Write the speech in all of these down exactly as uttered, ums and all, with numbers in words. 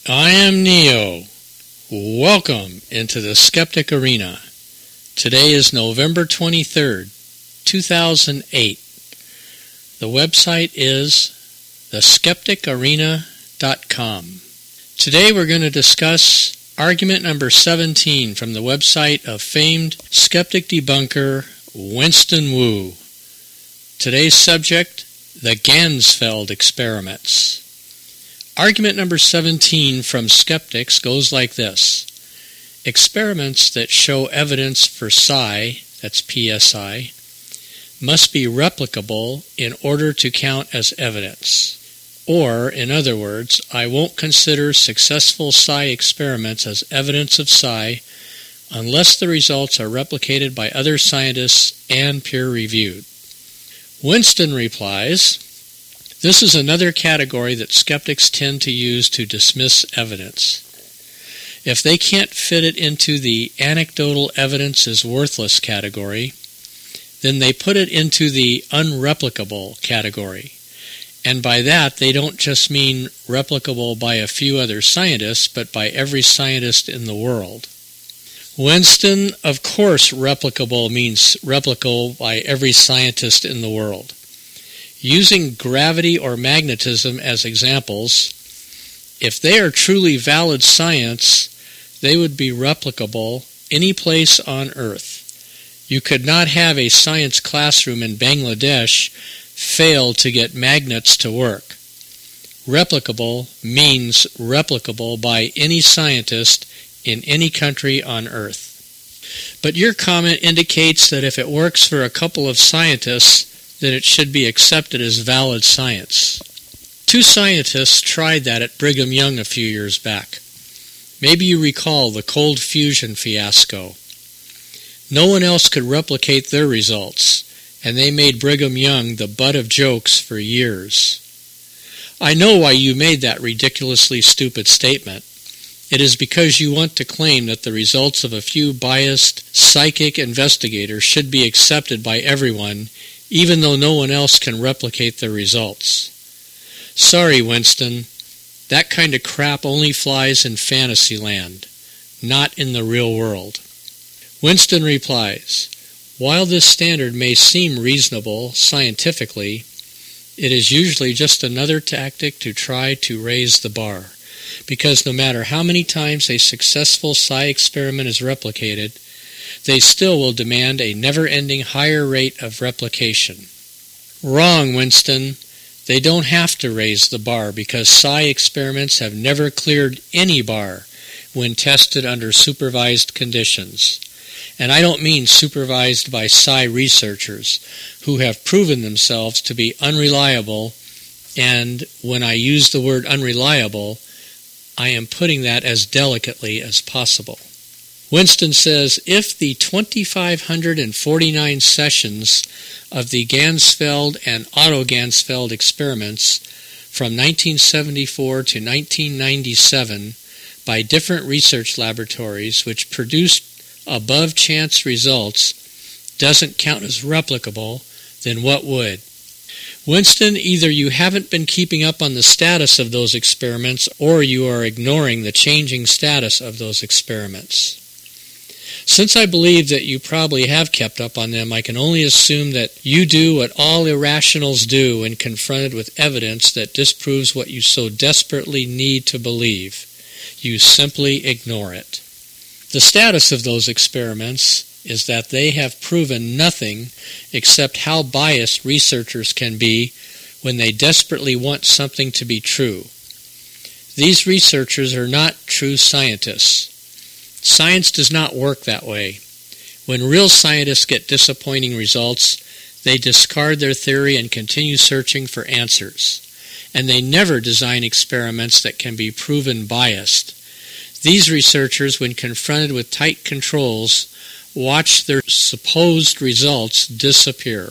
I am Neo. Welcome into the Skeptic Arena. Today is November twenty-third, two thousand eight. The website is the skeptic arena dot com. Today we're going to discuss argument number seventeen from the website of famed skeptic debunker Winston Wu. Today's subject, the Ganzfeld experiments. Argument number seventeen from skeptics goes like this. Experiments that show evidence for psi, that's P S I, must be replicable in order to count as evidence. Or, in other words, I won't consider successful psi experiments as evidence of psi unless the results are replicated by other scientists and peer-reviewed. Winston replies, this is another category that skeptics tend to use to dismiss evidence. If they can't fit it into the anecdotal evidence is worthless category, then they put it into the unreplicable category. And by that, they don't just mean replicable by a few other scientists, but by every scientist in the world. Winston, of course, replicable means replicable by every scientist in the world. Using gravity or magnetism as examples, if they are truly valid science, they would be replicable any place on Earth. You could not have a science classroom in Bangladesh fail to get magnets to work. Replicable means replicable by any scientist in any country on Earth. But your comment indicates that if it works for a couple of scientists, then it should be accepted as valid science. Two scientists tried that at Brigham Young a few years back. Maybe you recall the cold fusion fiasco. No one else could replicate their results, and they made Brigham Young the butt of jokes for years. I know why you made that ridiculously stupid statement. It is because you want to claim that the results of a few biased psychic investigators should be accepted by everyone, even though no one else can replicate their results. Sorry, Winston, that kind of crap only flies in fantasy land, not in the real world. Winston replies, while this standard may seem reasonable scientifically, it is usually just another tactic to try to raise the bar, because no matter how many times a successful psi experiment is replicated, they still will demand a never-ending higher rate of replication. Wrong, Winston. They don't have to raise the bar because psi experiments have never cleared any bar when tested under supervised conditions. And I don't mean supervised by psi researchers who have proven themselves to be unreliable, and when I use the word unreliable, I am putting that as delicately as possible. Winston says, if the two thousand five hundred forty-nine sessions of the Ganzfeld and Otto Ganzfeld experiments from nineteen seventy-four to nineteen ninety-seven by different research laboratories which produced above-chance results doesn't count as replicable, then what would? Winston, either you haven't been keeping up on the status of those experiments or you are ignoring the changing status of those experiments. Since I believe that you probably have kept up on them, I can only assume that you do what all irrationals do when confronted with evidence that disproves what you so desperately need to believe. You simply ignore it. The status of those experiments is that they have proven nothing except how biased researchers can be when they desperately want something to be true. These researchers are not true scientists. Science does not work that way. When real scientists get disappointing results, they discard their theory and continue searching for answers. And they never design experiments that can be proven biased. These researchers, when confronted with tight controls, watch their supposed results disappear.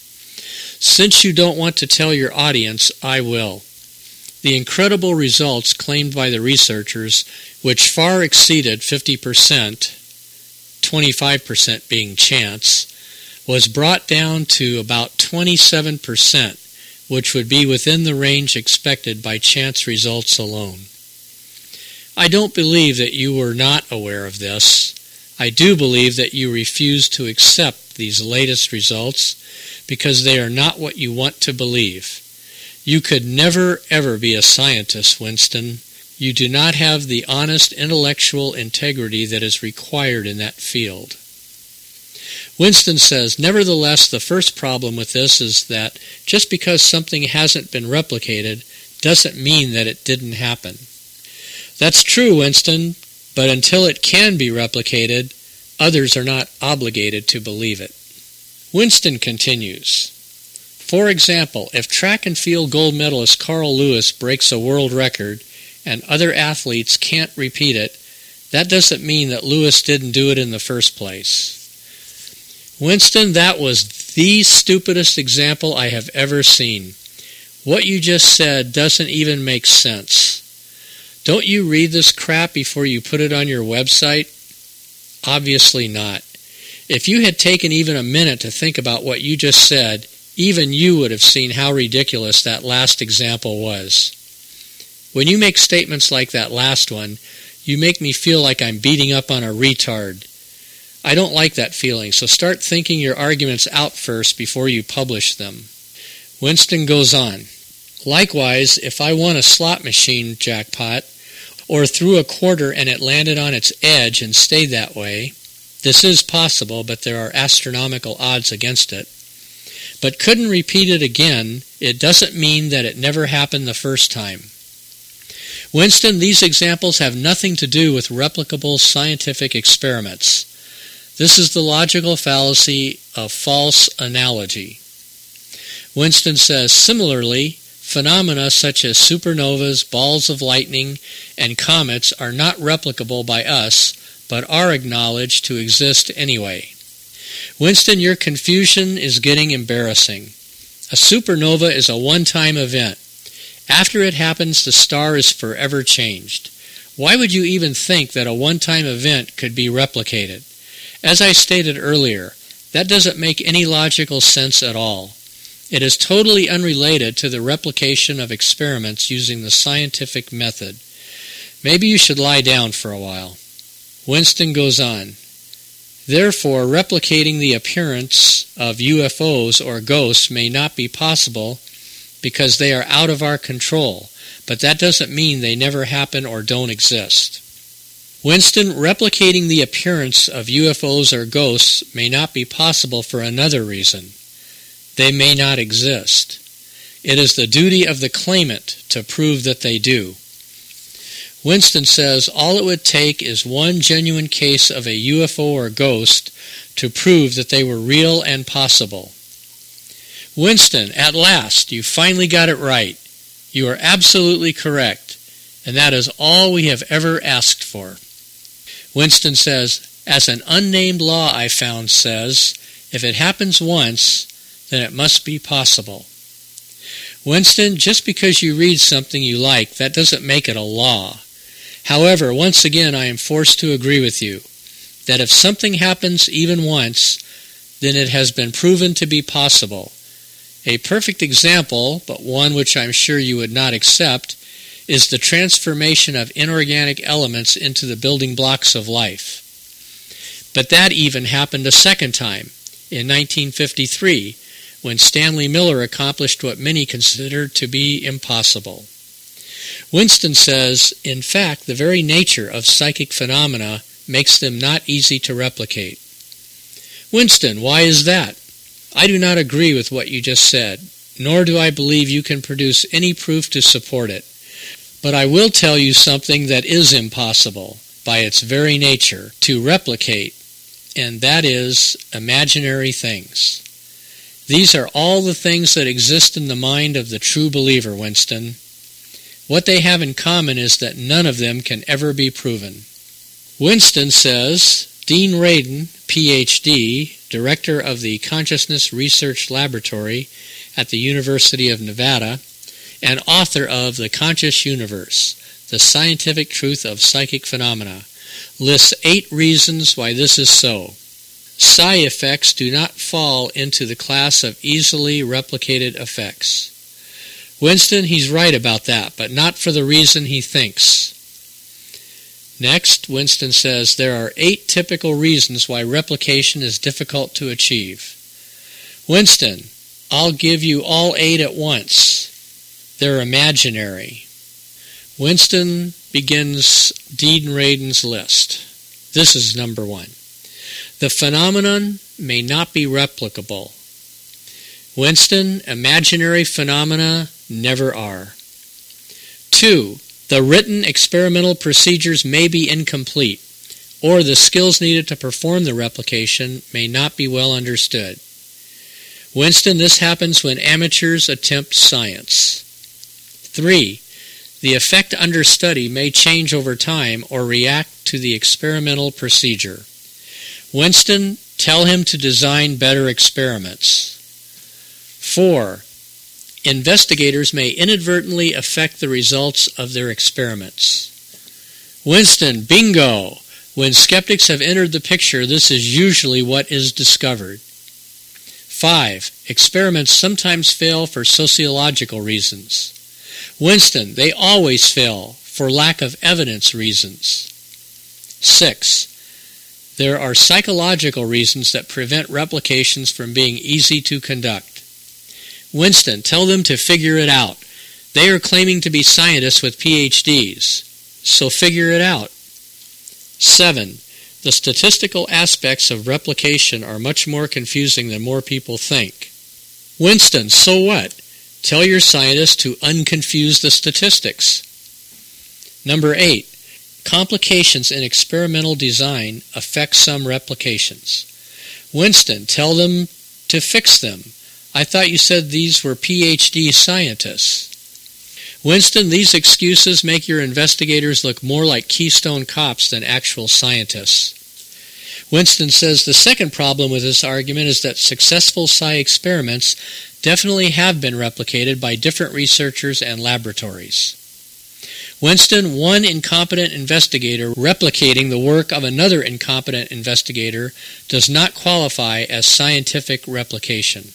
Since you don't want to tell your audience, I will. The incredible results claimed by the researchers, which far exceeded fifty percent, twenty-five percent being chance, was brought down to about twenty-seven percent, which would be within the range expected by chance results alone. I don't believe that you were not aware of this. I do believe that you refuse to accept these latest results because they are not what you want to believe. You could never, ever be a scientist, Winston. You do not have the honest intellectual integrity that is required in that field. Winston says, nevertheless, the first problem with this is that just because something hasn't been replicated doesn't mean that it didn't happen. That's true, Winston, but until it can be replicated, others are not obligated to believe it. Winston continues, for example, if track and field gold medalist Carl Lewis breaks a world record and other athletes can't repeat it, that doesn't mean that Lewis didn't do it in the first place. Winston, that was the stupidest example I have ever seen. What you just said doesn't even make sense. Don't you read this crap before you put it on your website? Obviously not. If you had taken even a minute to think about what you just said, even you would have seen how ridiculous that last example was. When you make statements like that last one, you make me feel like I'm beating up on a retard. I don't like that feeling, so start thinking your arguments out first before you publish them. Winston goes on. Likewise, if I won a slot machine jackpot, or threw a quarter and it landed on its edge and stayed that way, this is possible, but there are astronomical odds against it, but couldn't repeat it again, it doesn't mean that it never happened the first time. Winston, these examples have nothing to do with replicable scientific experiments. This is the logical fallacy of false analogy. Winston says, similarly, phenomena such as supernovas, balls of lightning, and comets are not replicable by us, but are acknowledged to exist anyway. Winston, your confusion is getting embarrassing. A supernova is a one-time event. After it happens, the star is forever changed. Why would you even think that a one-time event could be replicated? As I stated earlier, that doesn't make any logical sense at all. It is totally unrelated to the replication of experiments using the scientific method. Maybe you should lie down for a while. Winston goes on. Therefore, replicating the appearance of U F Os or ghosts may not be possible because they are out of our control, but that doesn't mean they never happen or don't exist. Winston, replicating the appearance of U F Os or ghosts may not be possible for another reason. They may not exist. It is the duty of the claimant to prove that they do. Winston says all it would take is one genuine case of a U F O or ghost to prove that they were real and possible. Winston, at last, you finally got it right. You are absolutely correct, and that is all we have ever asked for. Winston says, as an unnamed law I found says, if it happens once, then it must be possible. Winston, just because you read something you like, that doesn't make it a law. However, once again, I am forced to agree with you, that if something happens even once, then it has been proven to be possible. A perfect example, but one which I'm sure you would not accept, is the transformation of inorganic elements into the building blocks of life. But that even happened a second time, in nineteen fifty-three, when Stanley Miller accomplished what many considered to be impossible. Winston says, in fact, the very nature of psychic phenomena makes them not easy to replicate. Winston, why is that? I do not agree with what you just said, nor do I believe you can produce any proof to support it. But I will tell you something that is impossible, by its very nature, to replicate, and that is imaginary things. These are all the things that exist in the mind of the true believer, Winston. What they have in common is that none of them can ever be proven. Winston says, Dean Radin, P H D, director of the Consciousness Research Laboratory at the University of Nevada, and author of The Conscious Universe, The Scientific Truth of Psychic Phenomena, lists eight reasons why this is so. Psi effects do not fall into the class of easily replicated effects. Winston, he's right about that, but not for the reason he thinks. Next, Winston says there are eight typical reasons why replication is difficult to achieve. Winston, I'll give you all eight at once. They're imaginary. Winston begins Dean Radin's list. This is number one. The phenomenon may not be replicable. Winston, imaginary phenomena never are. Two, the written experimental procedures may be incomplete, or the skills needed to perform the replication may not be well understood. Winston, this happens when amateurs attempt science. Three, the effect under study may change over time or react to the experimental procedure. Winston, tell him to design better experiments. Four, investigators may inadvertently affect the results of their experiments. Winston, bingo! When skeptics have entered the picture, this is usually what is discovered. Five, experiments sometimes fail for sociological reasons. Winston, they always fail for lack of evidence reasons. Six, there are psychological reasons that prevent replications from being easy to conduct. Winston, tell them to figure it out. They are claiming to be scientists with P H Ds, so figure it out. Seven, the statistical aspects of replication are much more confusing than more people think. Winston, so what? Tell your scientists to unconfuse the statistics. Number eight, complications in experimental design affect some replications. Winston, tell them to fix them. I thought you said these were P H D scientists. Winston, these excuses make your investigators look more like Keystone Cops than actual scientists. Winston says the second problem with this argument is that successful psi experiments definitely have been replicated by different researchers and laboratories. Winston, one incompetent investigator replicating the work of another incompetent investigator does not qualify as scientific replication.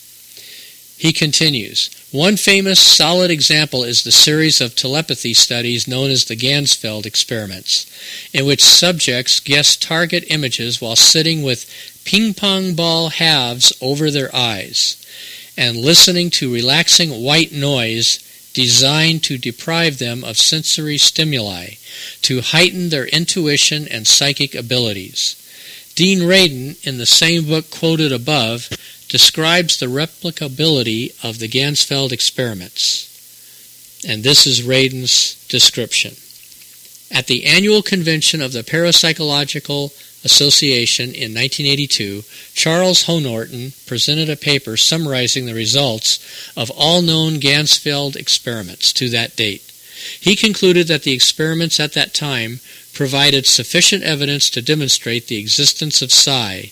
He continues, one famous solid example is the series of telepathy studies known as the Ganzfeld experiments, in which subjects guess target images while sitting with ping-pong ball halves over their eyes and listening to relaxing white noise designed to deprive them of sensory stimuli, to heighten their intuition and psychic abilities. Dean Radin, in the same book quoted above, describes the replicability of the Ganzfeld experiments. And this is Radin's description. At the annual convention of the Parapsychological Association in nineteen eighty-two, Charles Honorton presented a paper summarizing the results of all known Ganzfeld experiments to that date. He concluded that the experiments at that time provided sufficient evidence to demonstrate the existence of psi.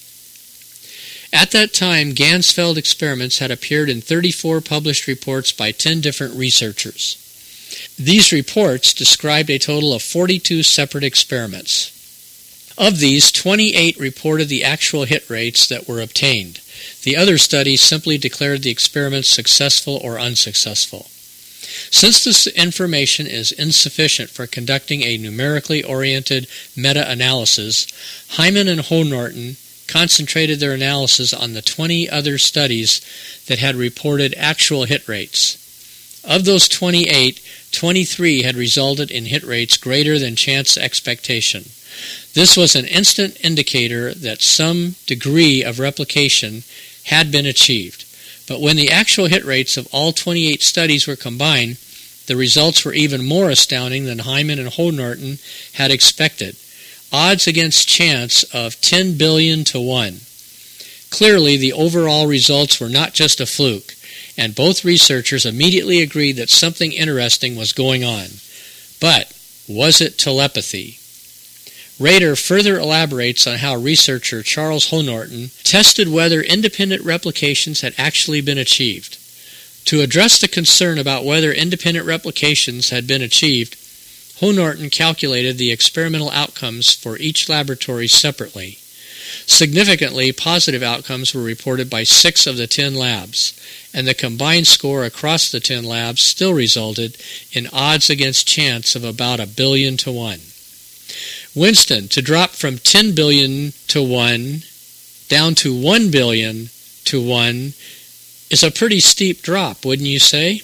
At that time, Ganzfeld experiments had appeared in thirty-four published reports by ten different researchers. These reports described a total of forty-two separate experiments. Of these, twenty-eight reported the actual hit rates that were obtained. The other studies simply declared the experiments successful or unsuccessful. Since this information is insufficient for conducting a numerically oriented meta-analysis, Hyman and Honorton concentrated their analysis on the twenty other studies that had reported actual hit rates. Of those twenty-eight, twenty-three had resulted in hit rates greater than chance expectation. This was an instant indicator that some degree of replication had been achieved. But when the actual hit rates of all twenty-eight studies were combined, the results were even more astounding than Hyman and Honorton had expected. Odds against chance of ten billion to one. Clearly, the overall results were not just a fluke, and both researchers immediately agreed that something interesting was going on. But was it telepathy? Rader further elaborates on how researcher Charles Honorton tested whether independent replications had actually been achieved. To address the concern about whether independent replications had been achieved, Honorton calculated the experimental outcomes for each laboratory separately. Significantly, positive outcomes were reported by six of the ten labs, and the combined score across the ten labs still resulted in odds against chance of about a billion to one. Winston, to drop from ten billion to one down to one billion to one is a pretty steep drop, wouldn't you say?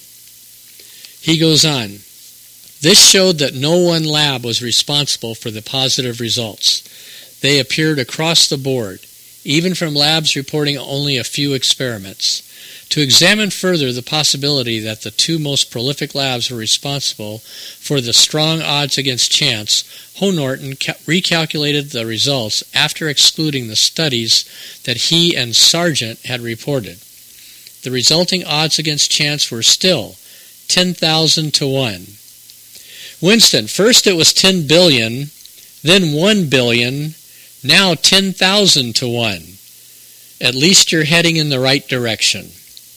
He goes on, this showed that no one lab was responsible for the positive results. They appeared across the board, even from labs reporting only a few experiments. To examine further the possibility that the two most prolific labs were responsible for the strong odds against chance, Ho-Norton ca- recalculated the results after excluding the studies that he and Sargent had reported. The resulting odds against chance were still ten thousand to one. Winston, first it was ten billion, then one billion, now ten thousand to one. At least you're heading in the right direction.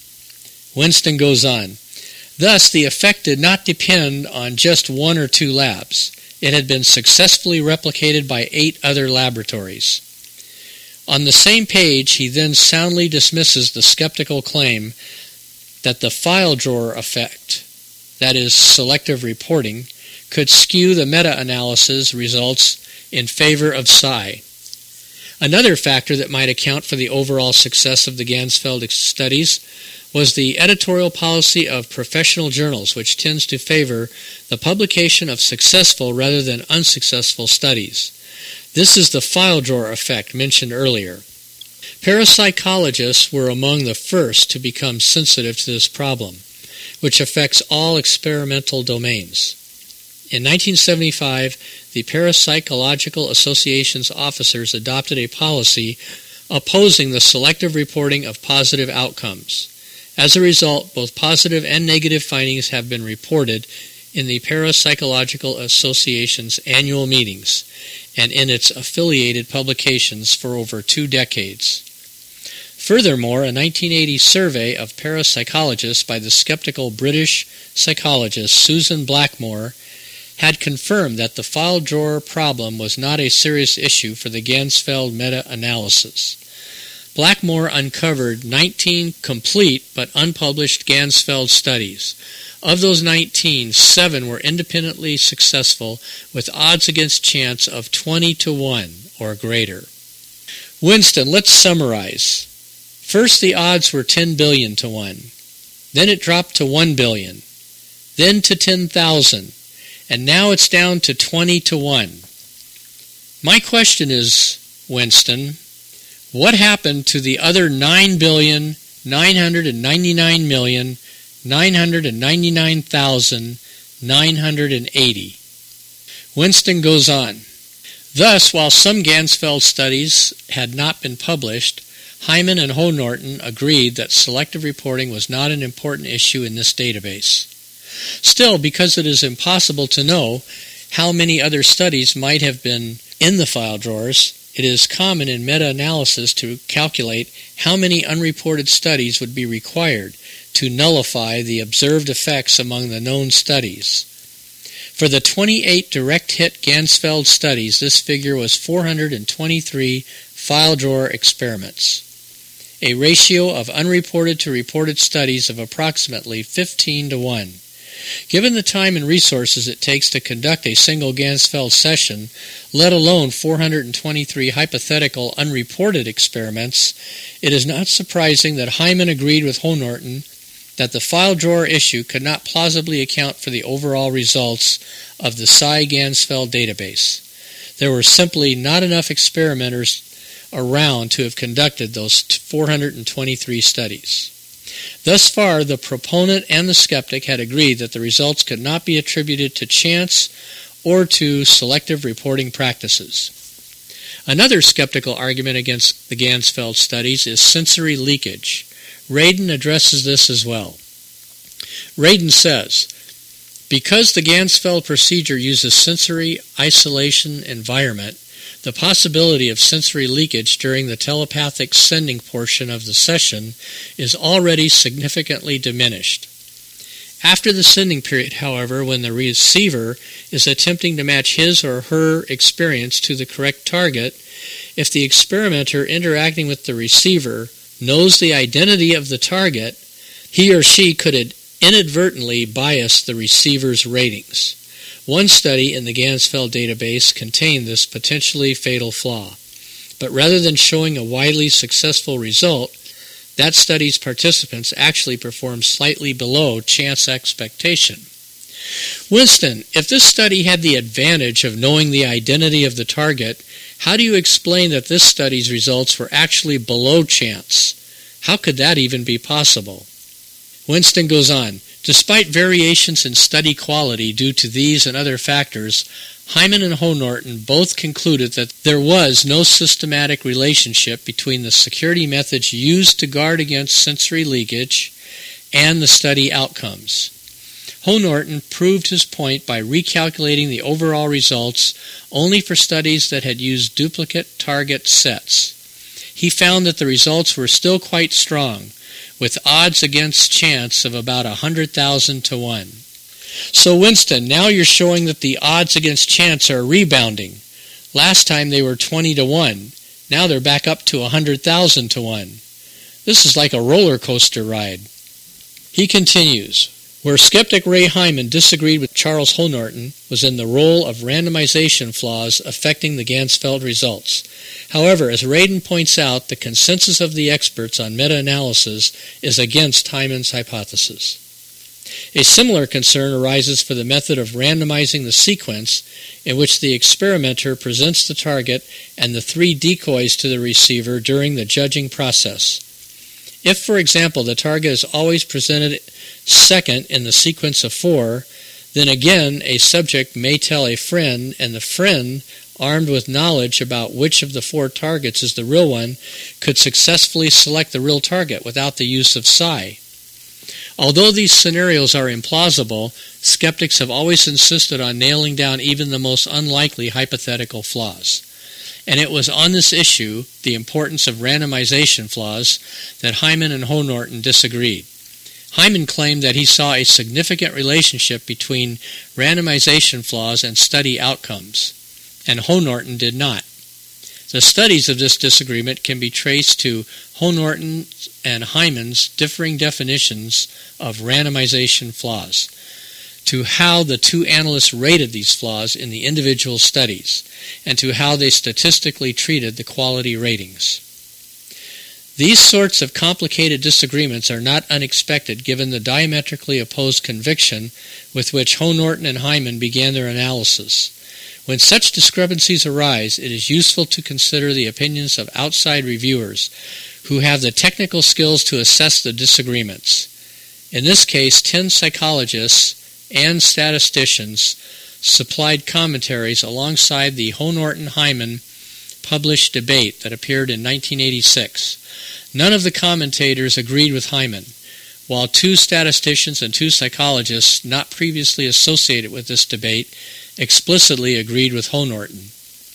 Winston goes on, thus the effect did not depend on just one or two labs. It had been successfully replicated by eight other laboratories. On the same page, he then soundly dismisses the skeptical claim that the file drawer effect, that is, selective reporting, could skew the meta-analysis results in favor of psi. Another factor that might account for the overall success of the Ganzfeld studies was the editorial policy of professional journals, which tends to favor the publication of successful rather than unsuccessful studies. This is the file drawer effect mentioned earlier. Parapsychologists were among the first to become sensitive to this problem, which affects all experimental domains. In nineteen seventy-five, the Parapsychological Association's officers adopted a policy opposing the selective reporting of positive outcomes. As a result, both positive and negative findings have been reported in the Parapsychological Association's annual meetings and in its affiliated publications for over two decades. Furthermore, a nineteen eighty survey of parapsychologists by the skeptical British psychologist Susan Blackmore had confirmed that the file drawer problem was not a serious issue for the Ganzfeld meta-analysis. Blackmore uncovered nineteen complete but unpublished Ganzfeld studies. Of those nineteen, seven were independently successful with odds against chance of twenty to one or greater. Winston, let's summarize. First, the odds were ten billion to one. Then it dropped to one billion. Then to ten thousand. And now it's down to twenty to one. My question is, Winston, what happened to the other nine billion nine hundred ninety-nine million nine hundred ninety-nine thousand nine hundred eighty? Winston goes on, thus, while some Ganzfeld studies had not been published, Hyman and Ho-Norton agreed that selective reporting was not an important issue in this database. Still, because it is impossible to know how many other studies might have been in the file drawers, it is common in meta-analysis to calculate how many unreported studies would be required to nullify the observed effects among the known studies. For the twenty-eight direct-hit Ganzfeld studies, this figure was four hundred twenty-three file drawer experiments, a ratio of unreported to reported studies of approximately fifteen to one. Given the time and resources it takes to conduct a single Ganzfeld session, let alone four hundred twenty-three hypothetical unreported experiments, it is not surprising that Hyman agreed with Ho-Norton that the file drawer issue could not plausibly account for the overall results of the psi Ganzfeld database. There were simply not enough experimenters around to have conducted those four hundred twenty-three studies. Thus far, the proponent and the skeptic had agreed that the results could not be attributed to chance or to selective reporting practices. Another skeptical argument against the Ganzfeld studies is sensory leakage. Radin addresses this as well. Radin says, because the Ganzfeld procedure uses sensory isolation environment, the possibility of sensory leakage during the telepathic sending portion of the session is already significantly diminished. After the sending period, however, when the receiver is attempting to match his or her experience to the correct target, if the experimenter interacting with the receiver knows the identity of the target, he or she could inadvertently bias the receiver's ratings. One study in the Ganzfeld database contained this potentially fatal flaw, but rather than showing a widely successful result, that study's participants actually performed slightly below chance expectation. Winston, if this study had the advantage of knowing the identity of the target, how do you explain that this study's results were actually below chance? How could that even be possible? Winston goes on, despite variations in study quality due to these and other factors, Hyman and Honorton both concluded that there was no systematic relationship between the security methods used to guard against sensory leakage and the study outcomes. Honorton proved his point by recalculating the overall results only for studies that had used duplicate target sets. He found that the results were still quite strong, with odds against chance of about one hundred thousand to one. So Winston, now you're showing that the odds against chance are rebounding. Last time they were twenty to one. Now they're back up to one hundred thousand to one. This is like a roller coaster ride. He continues, where skeptic Ray Hyman disagreed with Charles Honorton was in the role of randomization flaws affecting the Ganzfeld results. However, as Radin points out, the consensus of the experts on meta-analysis is against Hyman's hypothesis. A similar concern arises for the method of randomizing the sequence in which the experimenter presents the target and the three decoys to the receiver during the judging process. If, for example, the target is always presented second in the sequence of four, then again a subject may tell a friend, and the friend, armed with knowledge about which of the four targets is the real one, could successfully select the real target without the use of psi. Although these scenarios are implausible, skeptics have always insisted on nailing down even the most unlikely hypothetical flaws. And it was on this issue, the importance of randomization flaws, that Hyman and Honorton disagreed. Hyman claimed that he saw a significant relationship between randomization flaws and study outcomes, and Honorton did not. The studies of this disagreement can be traced to Honorton and Hyman's differing definitions of randomization flaws, to how the two analysts rated these flaws in the individual studies, and to how they statistically treated the quality ratings. These sorts of complicated disagreements are not unexpected given the diametrically opposed conviction with which Honorton and Hyman began their analysis. When such discrepancies arise, it is useful to consider the opinions of outside reviewers who have the technical skills to assess the disagreements. In this case, ten psychologists and statisticians supplied commentaries alongside the Honorton-Hyman published debate that appeared in nineteen eighty-six. None of the commentators agreed with Hyman, while two statisticians and two psychologists not previously associated with this debate explicitly agreed with Honorton.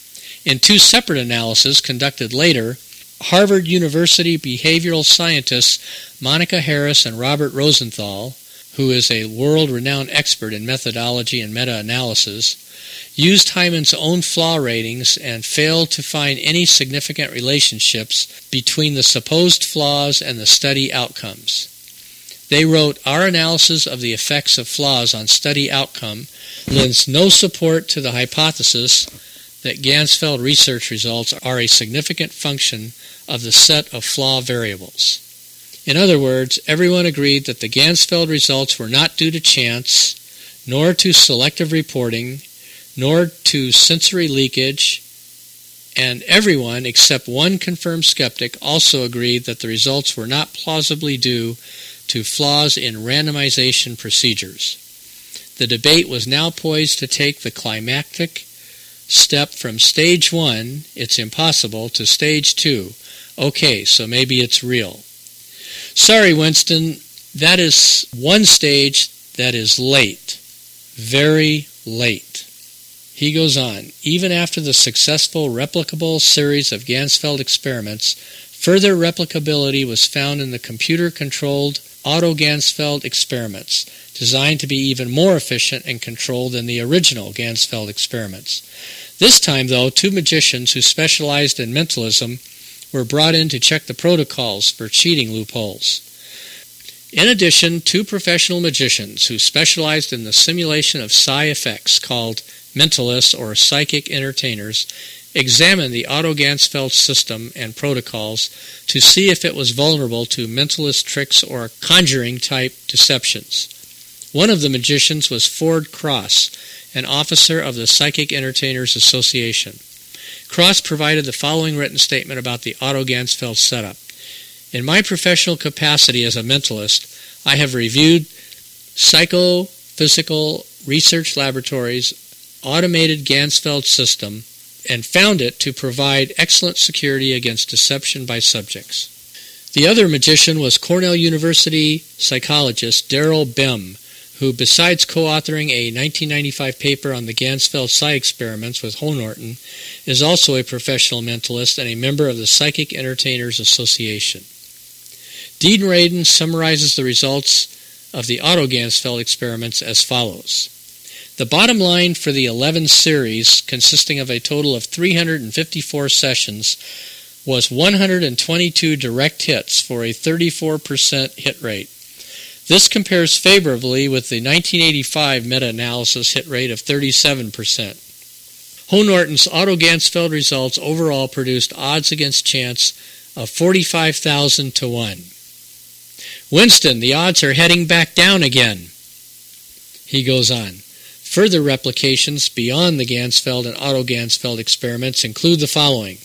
In two separate analyses conducted later, Harvard University behavioral scientists Monica Harris and Robert Rosenthal, who is a world-renowned expert in methodology and meta-analysis, used Hyman's own flaw ratings and failed to find any significant relationships between the supposed flaws and the study outcomes. They wrote, "Our analysis of the effects of flaws on study outcome lends no support to the hypothesis that Ganzfeld research results are a significant function of the set of flaw variables." In other words, everyone agreed that the Ganzfeld results were not due to chance, nor to selective reporting, nor to sensory leakage, and everyone except one confirmed skeptic also agreed that the results were not plausibly due to flaws in randomization procedures. The debate was now poised to take the climactic step from stage one, it's impossible, to stage two, okay, so maybe it's real. Sorry, Winston, that is one stage that is late, very late. He goes on, even after the successful replicable series of Ganzfeld experiments, further replicability was found in the computer-controlled auto-Ganzfeld experiments, designed to be even more efficient and controlled than the original Ganzfeld experiments. This time, though, two magicians who specialized in mentalism were brought in to check the protocols for cheating loopholes. In addition, two professional magicians who specialized in the simulation of psi effects, called mentalists or psychic entertainers, examined the Otto Ganzfeld system and protocols to see if it was vulnerable to mentalist tricks or conjuring-type deceptions. One of the magicians was Ford Cross, an officer of the Psychic Entertainers Association. Cross provided the following written statement about the Otto Ganzfeld setup. In my professional capacity as a mentalist, I have reviewed psychophysical research laboratories' automated Ganzfeld system and found it to provide excellent security against deception by subjects. The other magician was Cornell University psychologist Daryl Bem, who, besides co-authoring a nineteen ninety-five paper on the Ganzfeld psi experiments with Honorton, is also a professional mentalist and a member of the Psychic Entertainers Association. Dean Radin summarizes the results of the Otto Ganzfeld experiments as follows. The bottom line for the eleven series, consisting of a total of three hundred fifty-four sessions, was one hundred twenty-two direct hits for a thirty-four percent hit rate. This compares favorably with the nineteen eighty-five meta-analysis hit rate of thirty-seven percent. Honorton's Otto Ganzfeld results overall produced odds against chance of forty-five thousand to one. Winston, the odds are heading back down again. He goes on. Further replications beyond the Ganzfeld and Otto Ganzfeld experiments include the following.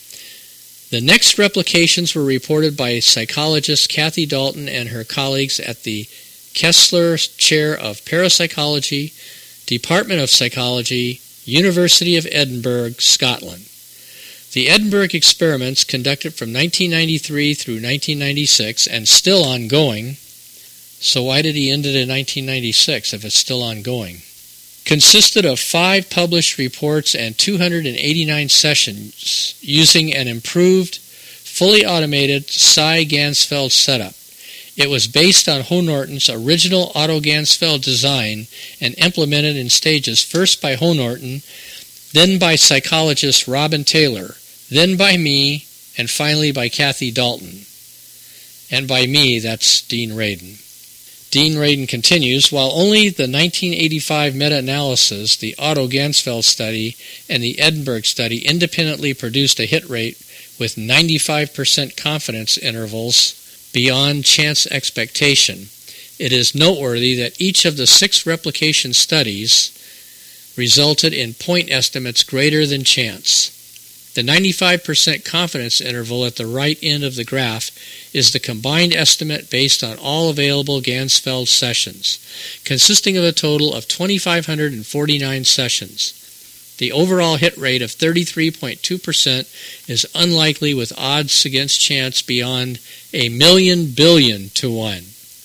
The next replications were reported by psychologist Kathy Dalton and her colleagues at the Kessler Chair of Parapsychology, Department of Psychology, University of Edinburgh, Scotland. The Edinburgh experiments, conducted from nineteen ninety-three through nineteen ninety-six and still ongoing, so why did he end it in nineteen ninety-six if it's still ongoing, consisted of five published reports and two hundred eighty-nine sessions using an improved, fully automated psi Ganzfeld setup. It was based on Honorton's original Otto Ganzfeld design and implemented in stages, first by Honorton, then by psychologist Robin Taylor, then by me, and finally by Kathy Dalton. And by me, that's Dean Radin. Dean Radin continues, while only the nineteen eighty-five meta-analysis, the Otto Ganzfeld study, and the Edinburgh study independently produced a hit rate with ninety-five percent confidence intervals beyond chance expectation, it is noteworthy that each of the six replication studies resulted in point estimates greater than chance. The ninety-five percent confidence interval at the right end of the graph is the combined estimate based on all available Ganzfeld sessions, consisting of a total of two thousand five hundred forty-nine sessions. The overall hit rate of thirty-three point two percent is unlikely with odds against chance beyond a million billion to one.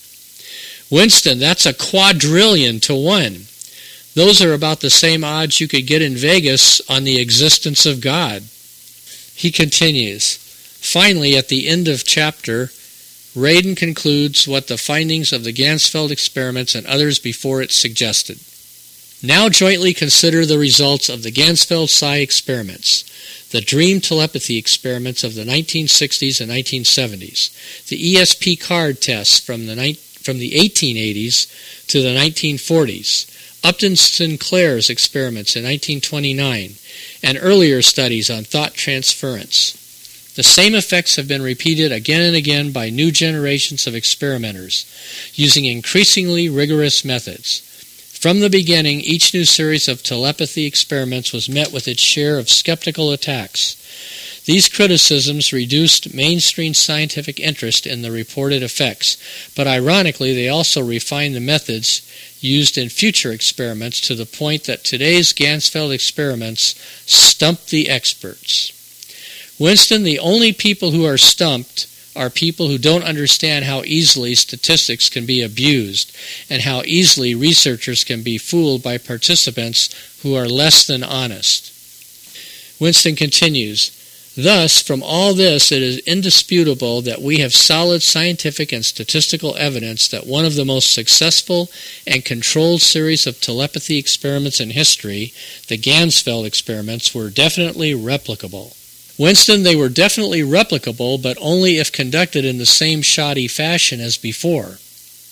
Winston, that's a quadrillion to one. Those are about the same odds you could get in Vegas on the existence of God. He continues. Finally, at the end of chapter, Radin concludes what the findings of the Ganzfeld experiments and others before it suggested. Now jointly consider the results of the Ganzfeld psi experiments, the dream telepathy experiments of the nineteen sixties and nineteen seventies, the E S P card tests from the, ni- from the eighteen eighties to the nineteen forties, Upton Sinclair's experiments in nineteen twenty-nine, and earlier studies on thought transference. The same effects have been repeated again and again by new generations of experimenters, using increasingly rigorous methods. From the beginning, each new series of telepathy experiments was met with its share of skeptical attacks. These criticisms reduced mainstream scientific interest in the reported effects, but ironically they also refined the methods used in future experiments to the point that today's Ganzfeld experiments stump the experts. Winston, the only people who are stumped are people who don't understand how easily statistics can be abused and how easily researchers can be fooled by participants who are less than honest. Winston continues, thus, from all this, it is indisputable that we have solid scientific and statistical evidence that one of the most successful and controlled series of telepathy experiments in history, the Ganzfeld experiments, were definitely replicable. Winston, they were definitely replicable, but only if conducted in the same shoddy fashion as before.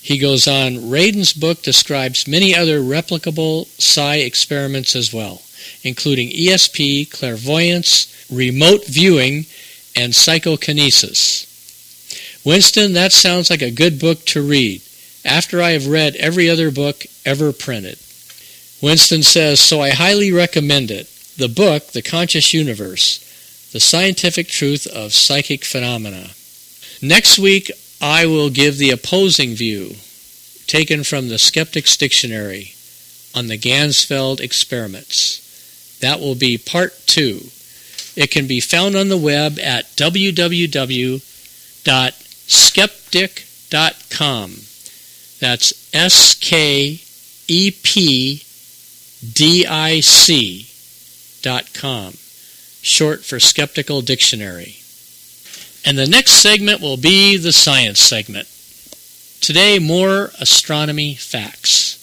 He goes on, Radin's book describes many other replicable psi experiments as well, including E S P, clairvoyance, remote viewing, and psychokinesis. Winston, that sounds like a good book to read, after I have read every other book ever printed. Winston says, so I highly recommend it. The book, The Conscious Universe, The Scientific Truth of Psychic Phenomena. Next week, I will give the opposing view, taken from the Skeptic's Dictionary, on the Ganzfeld experiments. That will be part two. It can be found on the web at w w w dot skeptic dot com. That's S K E P D I C dot com, short for Skeptical Dictionary. And the next segment will be the science segment. Today, more astronomy facts.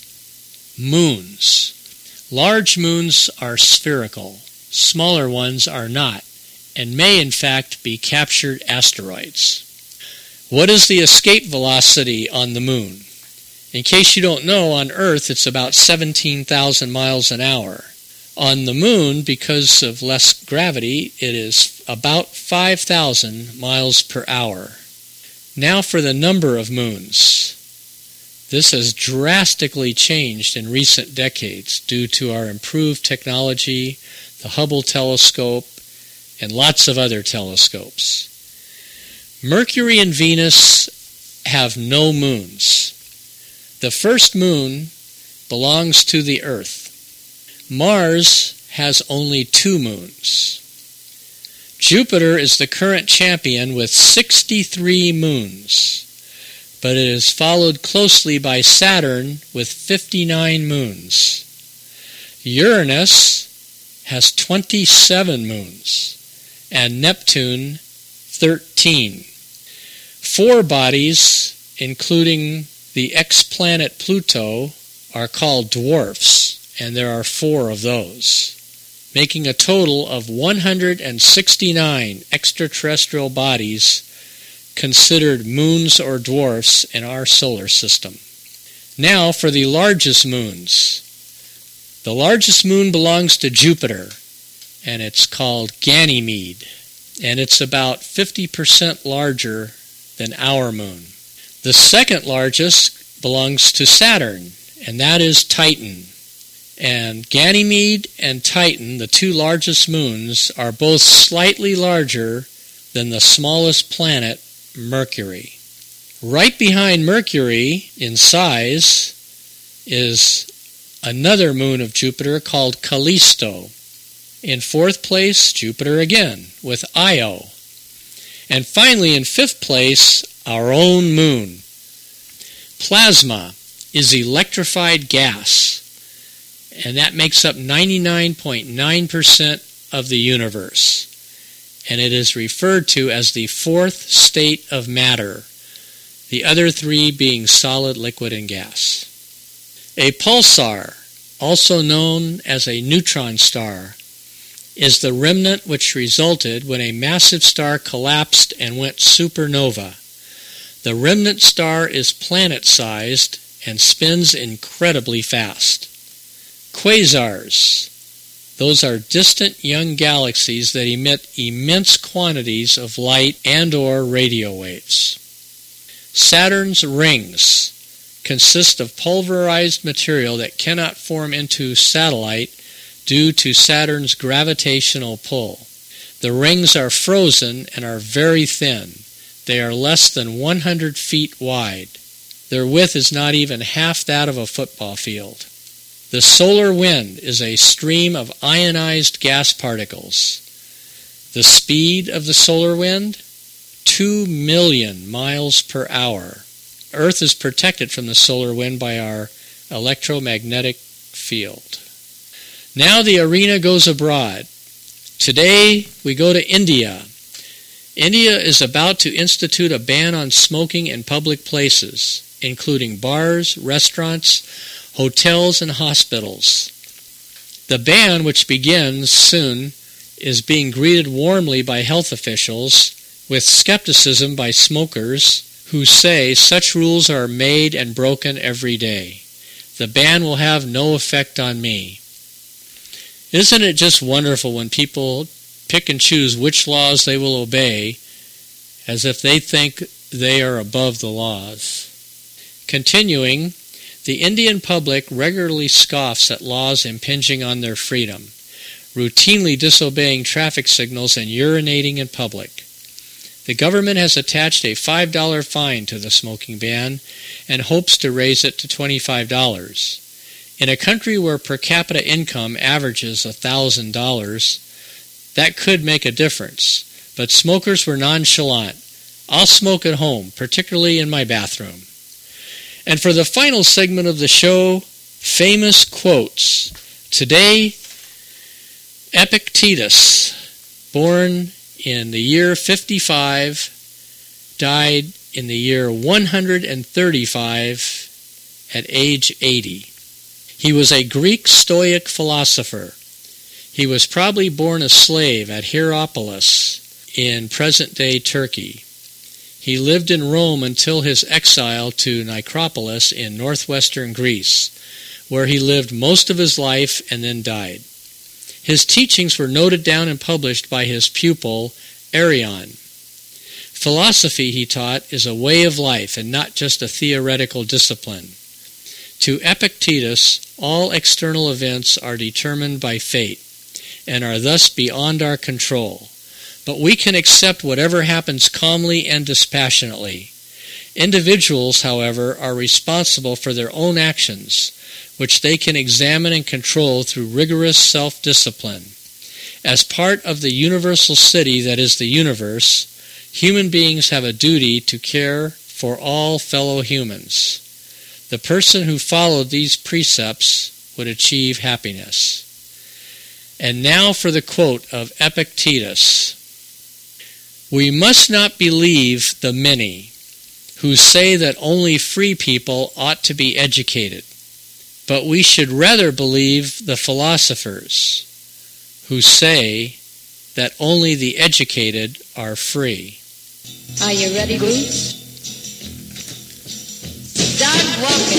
Moons. Large moons are spherical. Smaller ones are not, and may in fact be captured asteroids. What is the escape velocity on the moon? In case you don't know, on Earth it's about seventeen thousand miles an hour. On the moon, because of less gravity, it is about five thousand miles per hour. Now for the number of moons. This has drastically changed in recent decades due to our improved technology, the Hubble telescope, and lots of other telescopes. Mercury and Venus have no moons. The first moon belongs to the Earth. Mars has only two moons. Jupiter is the current champion with sixty-three moons, but it is followed closely by Saturn with fifty-nine moons. Uranus has twenty-seven moons, and Neptune thirteen. Four bodies, including the ex-planet Pluto, are called dwarfs, and there are four of those, making a total of one hundred sixty-nine extraterrestrial bodies considered moons or dwarfs in our solar system. Now for the largest moons. The largest moon belongs to Jupiter, and it's called Ganymede, and it's about fifty percent larger than our moon. The second largest belongs to Saturn, and that is Titan. And Ganymede and Titan, the two largest moons, are both slightly larger than the smallest planet, Mercury. Right behind Mercury in size is another moon of Jupiter called Callisto. In fourth place, Jupiter again, with Io. And finally, in fifth place, our own moon. Plasma is electrified gas, and that makes up ninety-nine point nine percent of the universe. And it is referred to as the fourth state of matter, the other three being solid, liquid, and gas. A pulsar, also known as a neutron star, is the remnant which resulted when a massive star collapsed and went supernova. The remnant star is planet-sized and spins incredibly fast. Quasars. Those are distant young galaxies that emit immense quantities of light and or radio waves. Saturn's rings consist of pulverized material that cannot form into satellite due to Saturn's gravitational pull. The rings are frozen and are very thin. They are less than one hundred feet wide. Their width is not even half that of a football field. The solar wind is a stream of ionized gas particles. The speed of the solar wind? Two million miles per hour. Earth is protected from the solar wind by our electromagnetic field. Now the arena goes abroad. Today we go to India. India is about to institute a ban on smoking in public places, including bars, restaurants, hotels, and hospitals. The ban, which begins soon, is being greeted warmly by health officials, with skepticism by smokers who say such rules are made and broken every day. The ban will have no effect on me. Isn't it just wonderful when people pick and choose which laws they will obey as if they think they are above the laws? Continuing, the Indian public regularly scoffs at laws impinging on their freedom, routinely disobeying traffic signals and urinating in public. The government has attached a five dollar fine to the smoking ban and hopes to raise it to twenty-five dollars. In a country where per capita income averages one thousand dollars, that could make a difference, but smokers were nonchalant. I'll smoke at home, particularly in my bathroom. And for the final segment of the show, famous quotes. Today, Epictetus, born in the year fifty-five, died in the year one hundred thirty-five at age eighty. He was a Greek Stoic philosopher. He was probably born a slave at Hierapolis in present-day Turkey. He lived in Rome until his exile to Nicopolis in northwestern Greece, where he lived most of his life and then died. His teachings were noted down and published by his pupil, Arion. Philosophy, he taught, is a way of life and not just a theoretical discipline. To Epictetus, all external events are determined by fate and are thus beyond our control. But we can accept whatever happens calmly and dispassionately. Individuals, however, are responsible for their own actions, which they can examine and control through rigorous self-discipline. As part of the universal city that is the universe, human beings have a duty to care for all fellow humans. The person who followed these precepts would achieve happiness. And now for the quote of Epictetus. We must not believe the many who say that only free people ought to be educated, but we should rather believe the philosophers who say that only the educated are free. Are you ready, Bruce? Start walking.